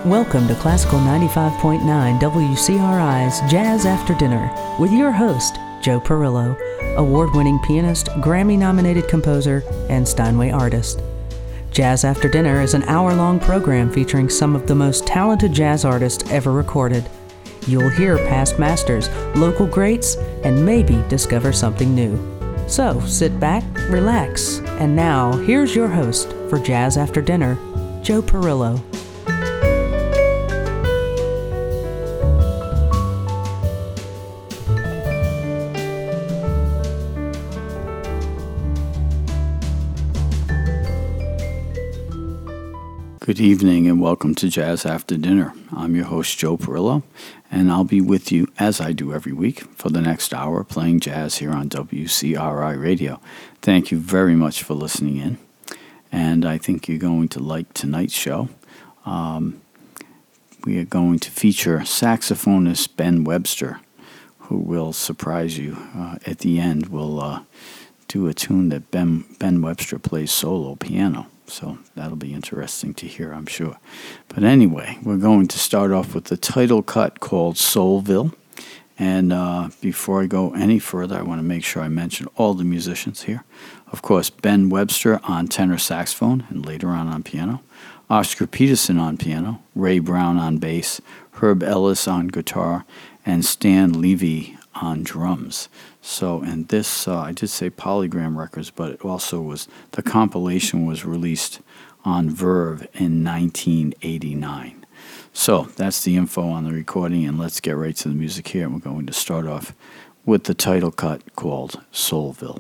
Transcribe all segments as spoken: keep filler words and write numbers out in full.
Welcome to Classical ninety-five point nine W C R I's Jazz After Dinner with your host, Joe Perillo, award-winning pianist, Grammy-nominated composer, and Steinway artist. Jazz After Dinner is an hour-long program featuring some of the most talented jazz artists ever recorded. You'll hear past masters, local greats, and maybe discover something new. So, sit back, relax, and now, here's your host for Jazz After Dinner, Joe Perillo. Good evening and welcome to Jazz After Dinner. I'm your host, Joe Perillo, and I'll be with you, as I do every week, for the next hour playing jazz here on W C R I Radio. Thank you very much for listening in, and I think you're going to like tonight's show. Um, we are going to feature saxophonist Ben Webster, who will surprise you uh, at the end. We'll uh, do a tune that Ben, Ben Webster plays solo piano. So that'll be interesting to hear, I'm sure. But anyway, we're going to start off with the title cut called Soulville. And uh, before I go any further, I want to make sure I mention all the musicians here. Of course, Ben Webster on tenor saxophone and later on on piano. Oscar Peterson on piano. Ray Brown on bass. Herb Ellis on guitar. And Stan Levy on drums. So, and this, uh, I did say Polygram Records, but it also was, the compilation was released on Verve in nineteen eighty-nine. So, that's the info on the recording, and let's get right to the music here. And we're going to start off with the title cut called Soulville.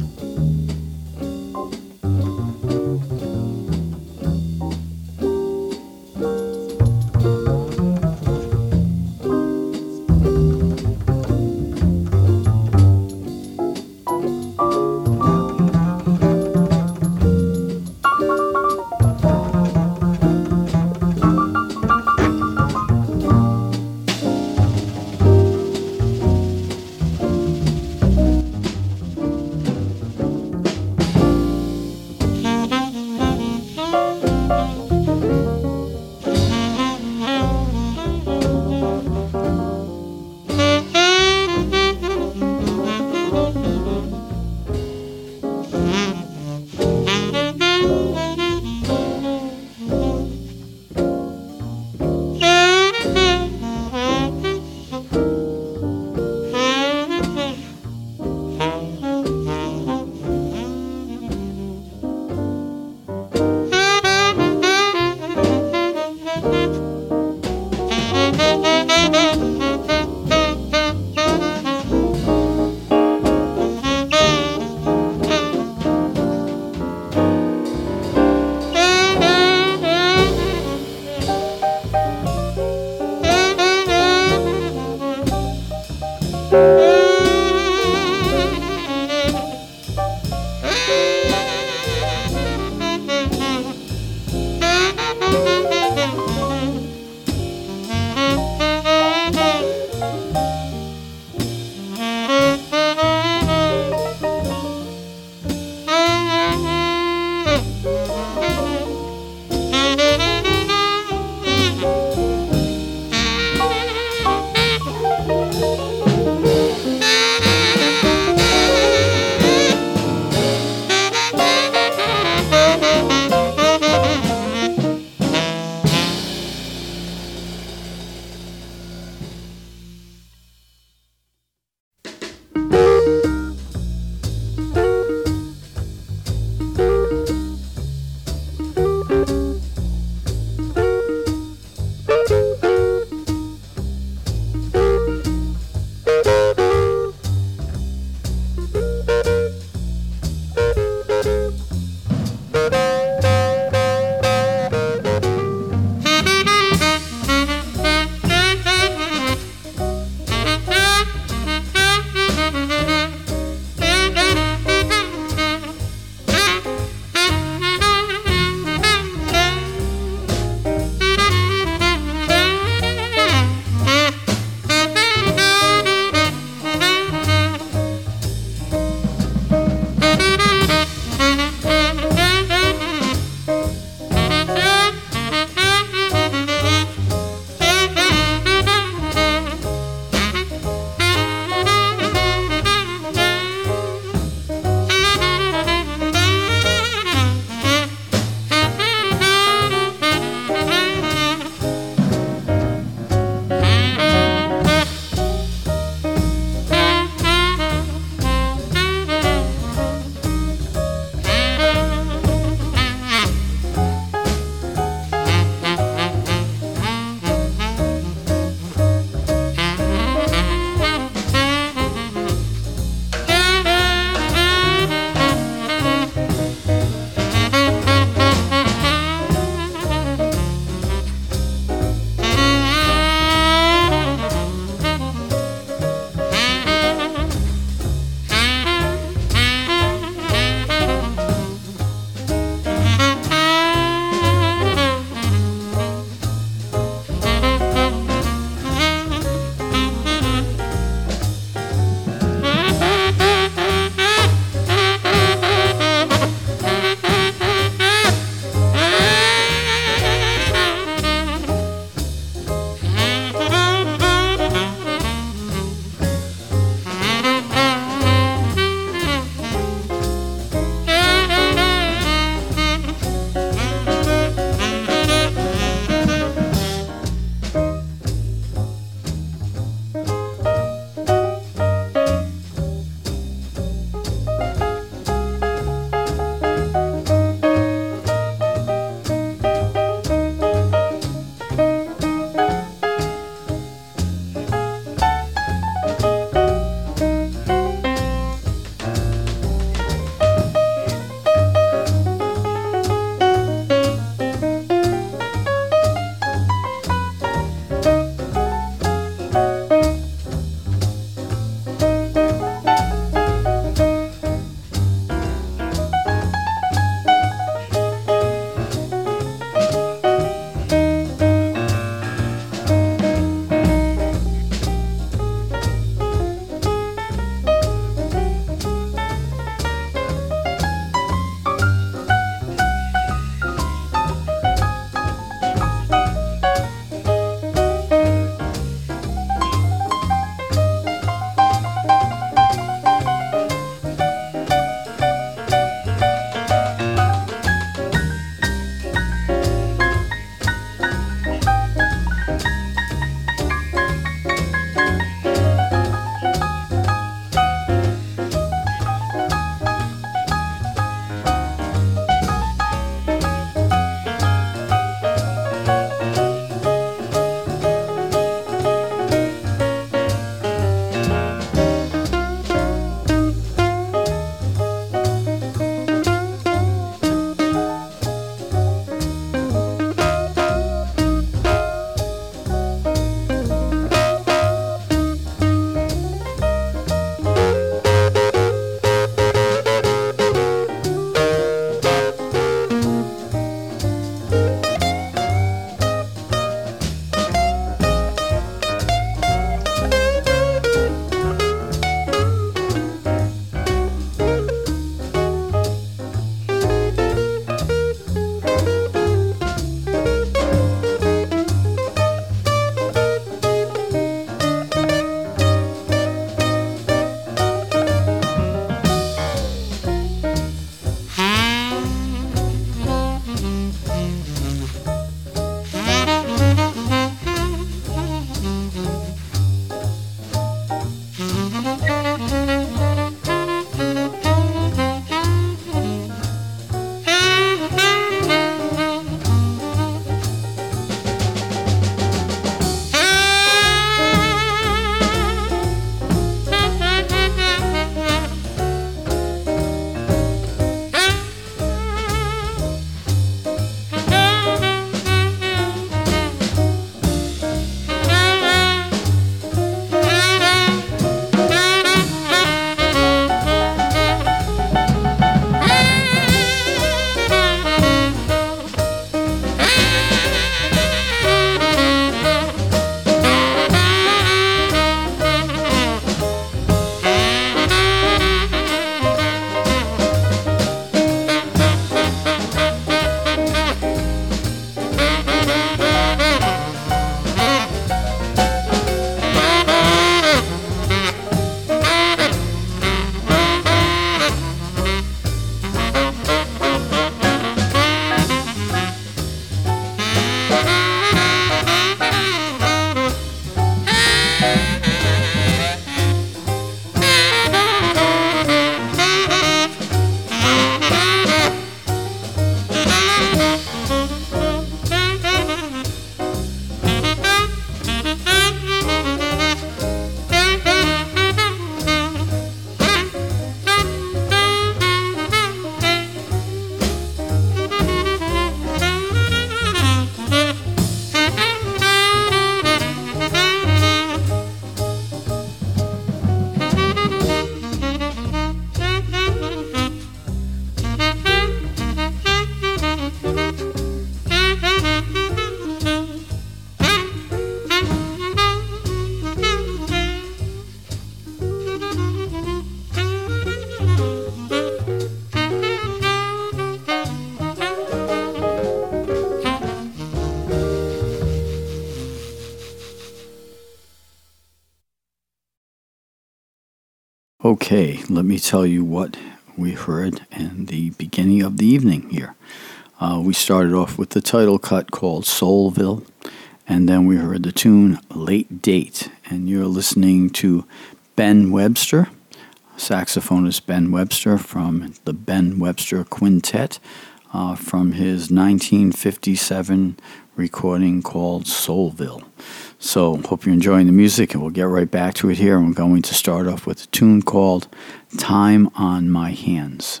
Okay, let me tell you what we heard in the beginning of the evening here. Uh, we started off with the title cut called Soulville, and then we heard the tune Late Date. And you're listening to Ben Webster, saxophonist Ben Webster from the Ben Webster Quintet, uh, from his nineteen fifty-seven recording called Soulville. So, hope you're enjoying the music, and we'll get right back to it here. I'm going to start off with a tune called Time on My Hands.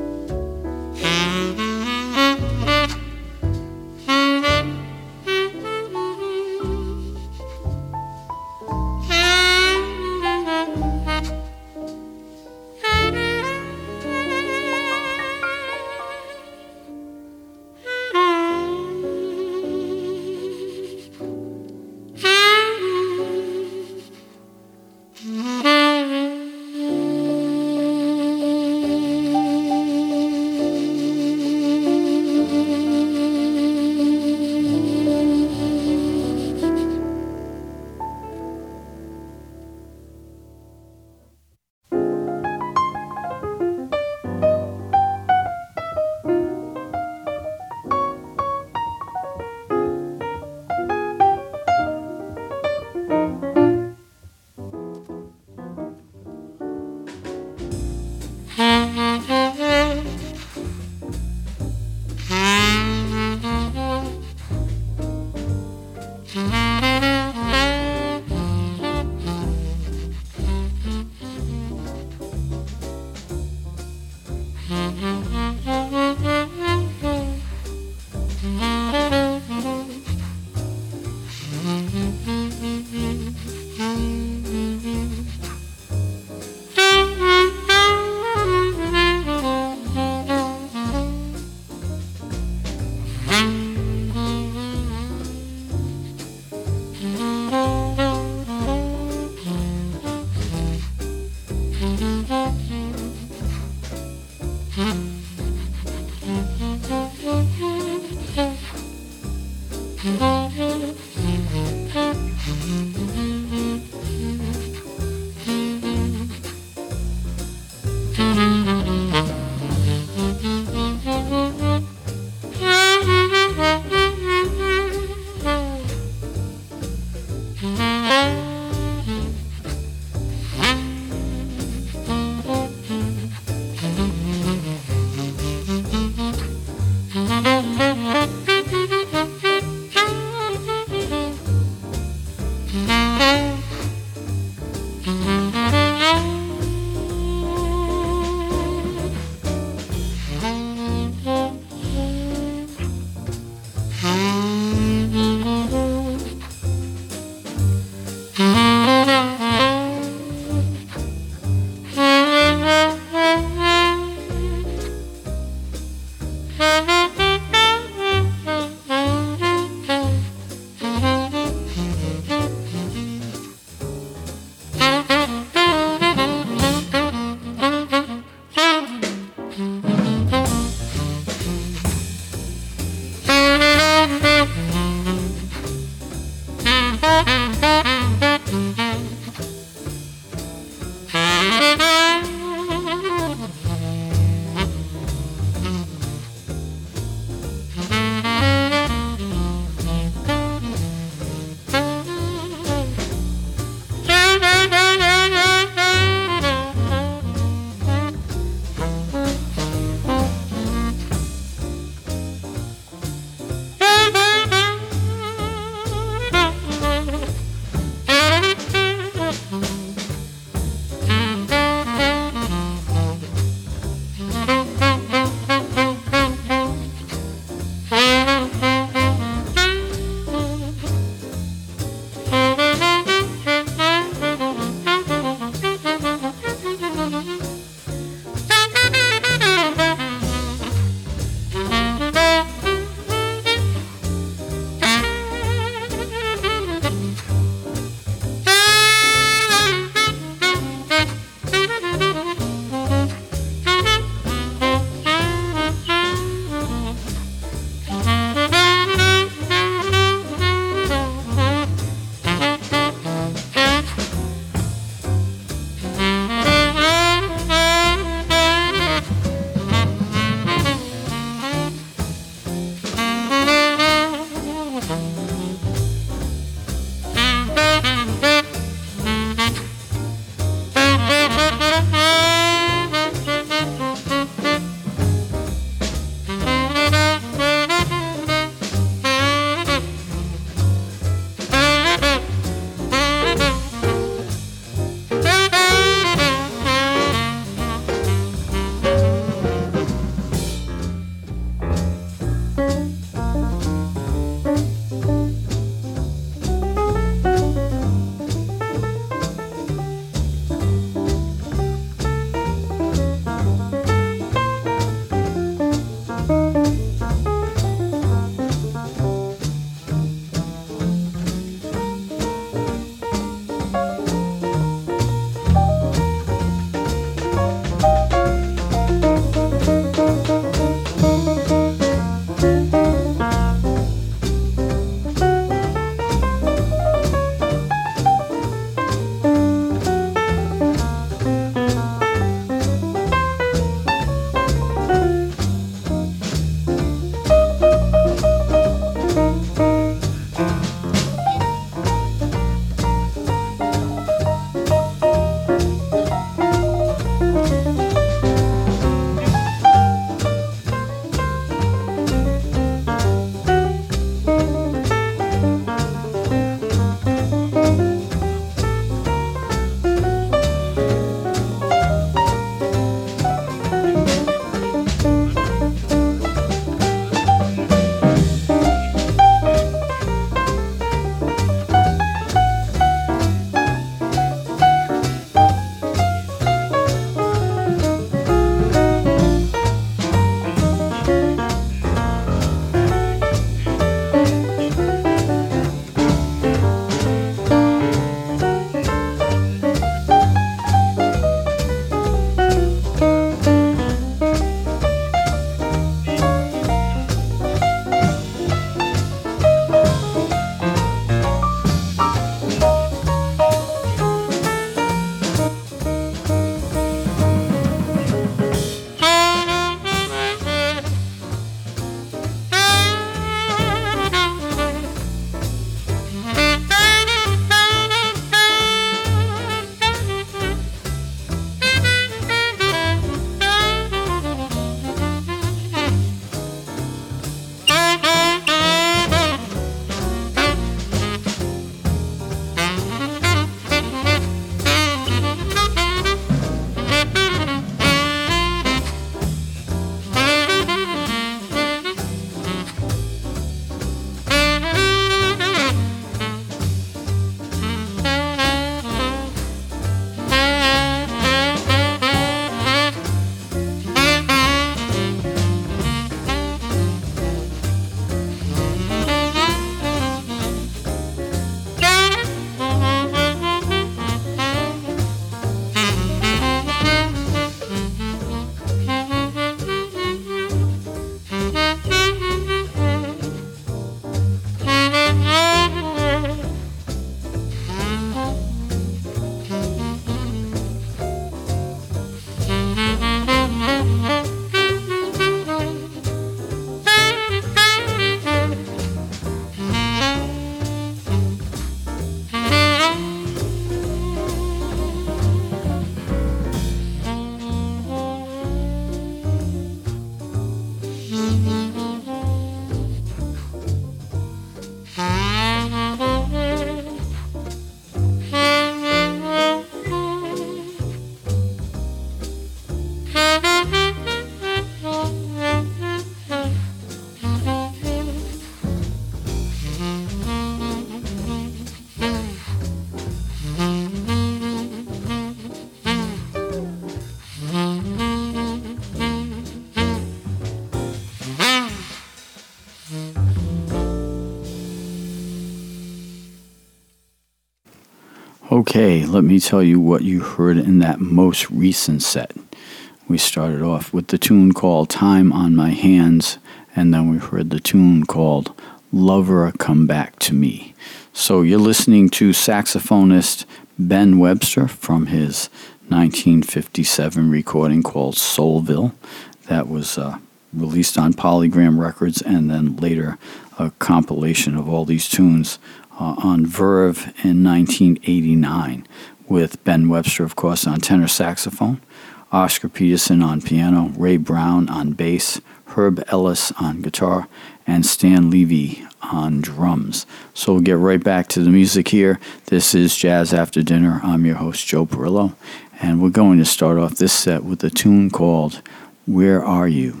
Okay, let me tell you what you heard in that most recent set. We started off with the tune called Time on My Hands, and then we heard the tune called Lover Come Back to Me. So you're listening to saxophonist Ben Webster from his nineteen fifty-seven recording called Soulville. That was uh, released on Polygram Records, and then later a compilation of all these tunes Uh, on Verve in nineteen eighty-nine, with Ben Webster, of course, on tenor saxophone, Oscar Peterson on piano, Ray Brown on bass, Herb Ellis on guitar, and Stan Levy on drums. So we'll get right back to the music here. This is Jazz After Dinner. I'm your host, Joe Perillo, and we're going to start off this set with a tune called Where Are You?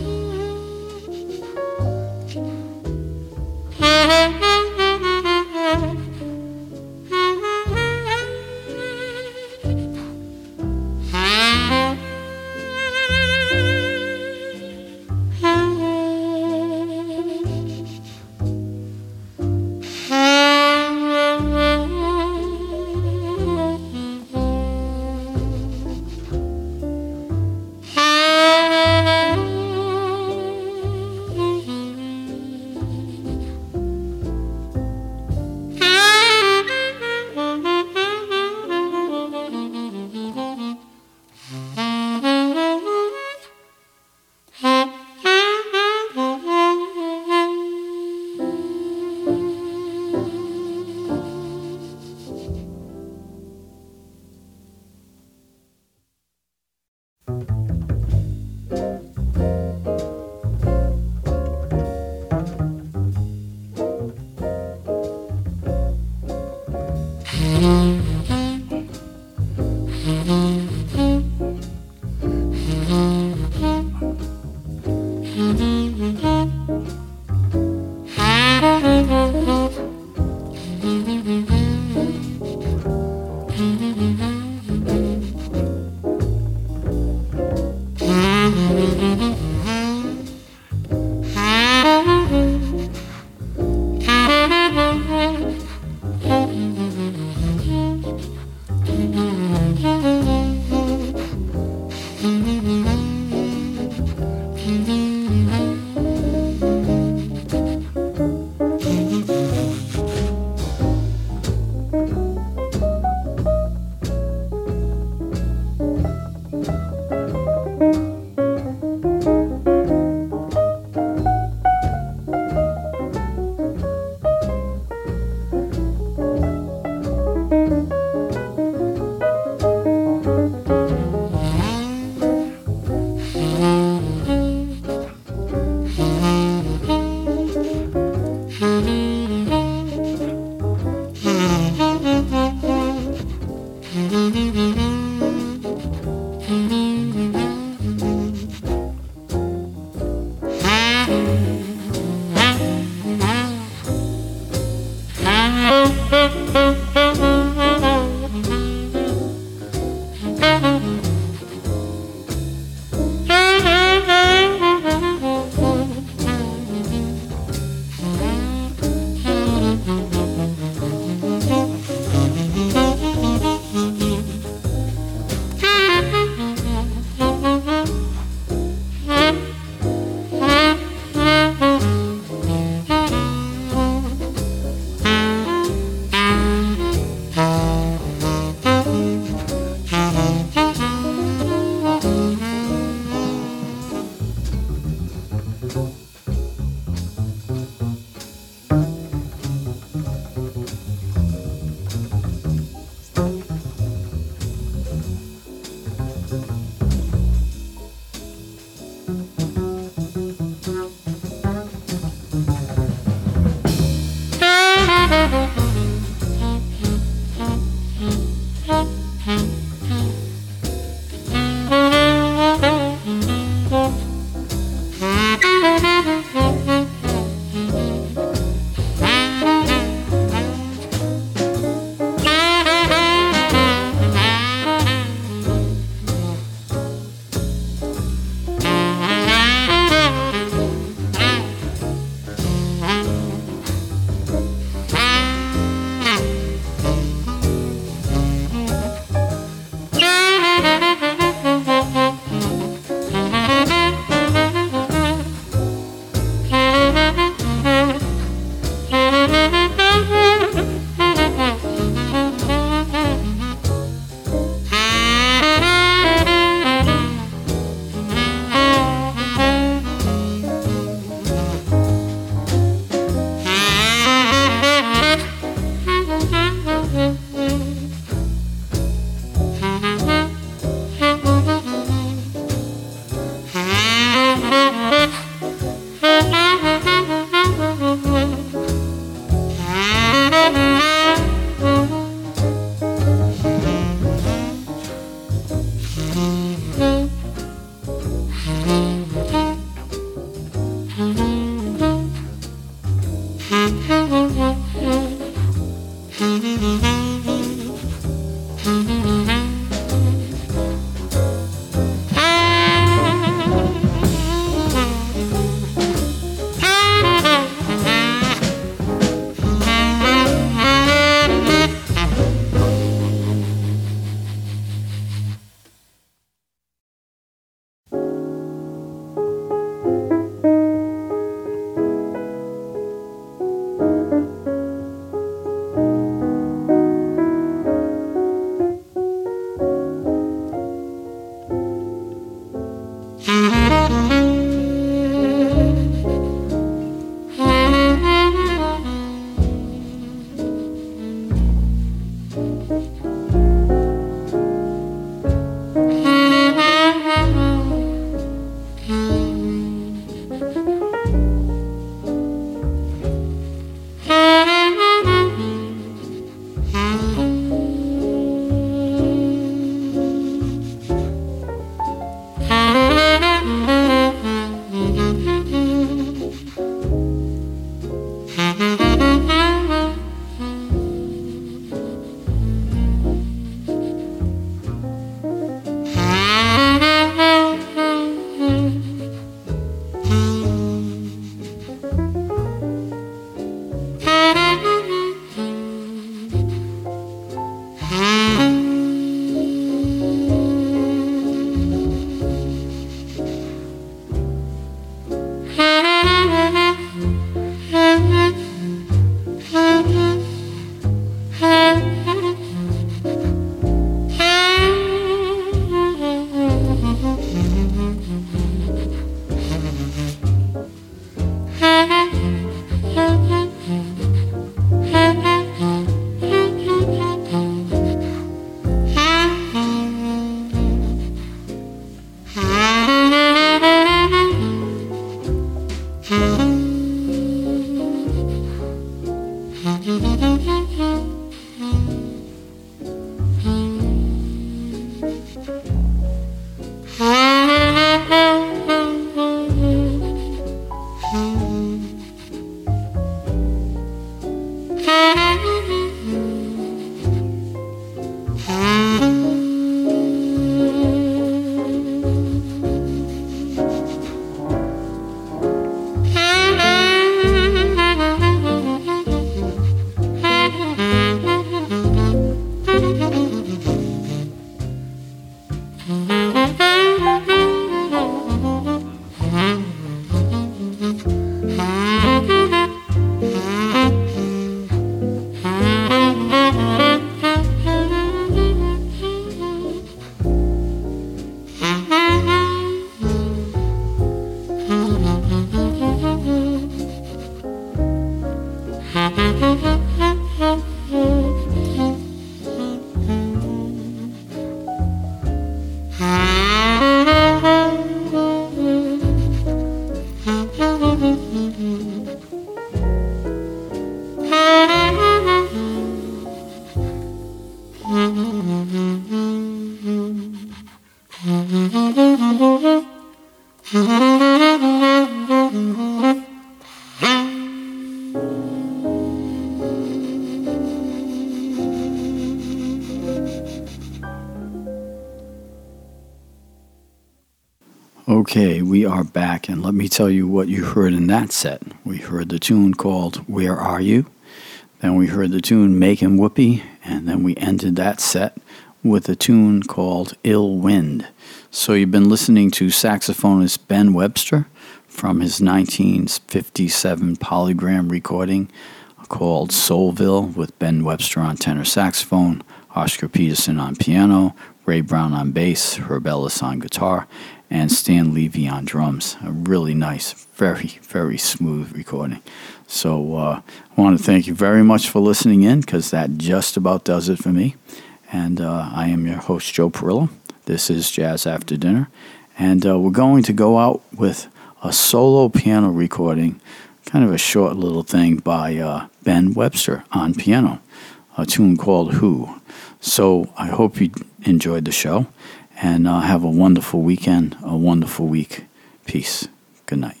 Okay, we are back, and let me tell you what you heard in that set. We heard the tune called Where Are You? Then we heard the tune Makin' Whoopee, and then we ended that set with a tune called Ill Wind. So you've been listening to saxophonist Ben Webster from his nineteen fifty-seven Polygram recording called Soulville, with Ben Webster on tenor saxophone, Oscar Peterson on piano, Ray Brown on bass, Herb Ellis on guitar, and Stan Levy on drums. A really nice, very, very smooth recording. So uh, I want to thank you very much for listening in, because that just about does it for me. And uh, I am your host, Joe Perillo. This is Jazz After Dinner. And uh, we're going to go out with a solo piano recording, kind of a short little thing by uh, Ben Webster on piano, a tune called Who. So I hope you enjoyed the show. And uh, have a wonderful weekend, a wonderful week. Peace. Good night.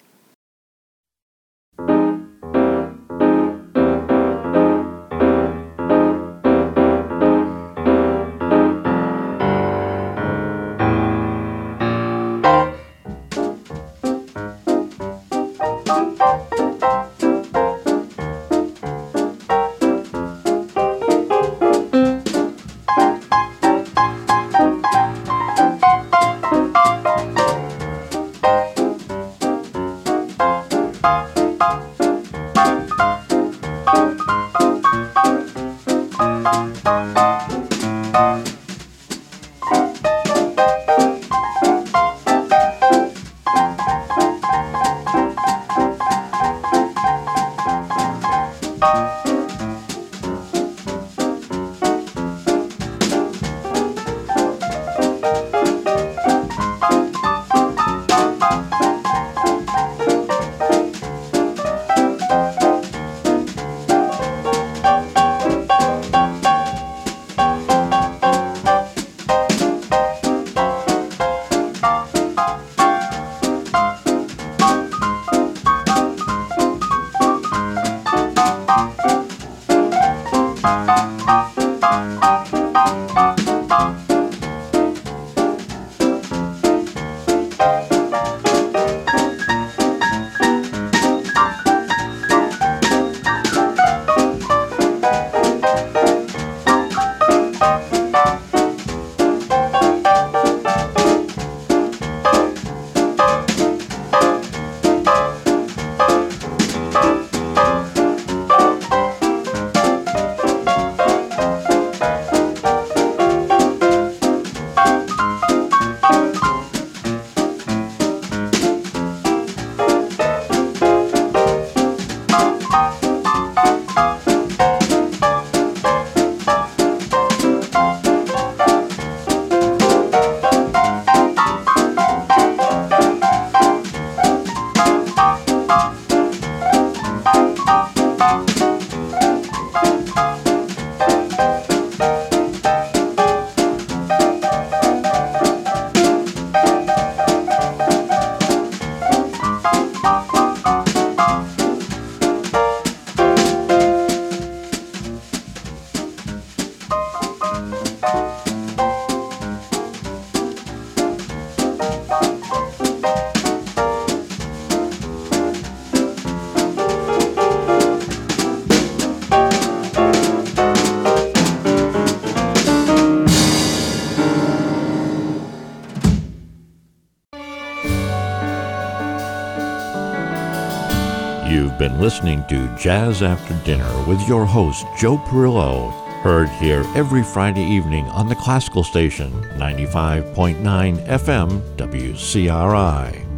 You've been listening to Jazz After Dinner with your host, Joe Perillo, heard here every Friday evening on the classical station, ninety-five point nine F M W C R I.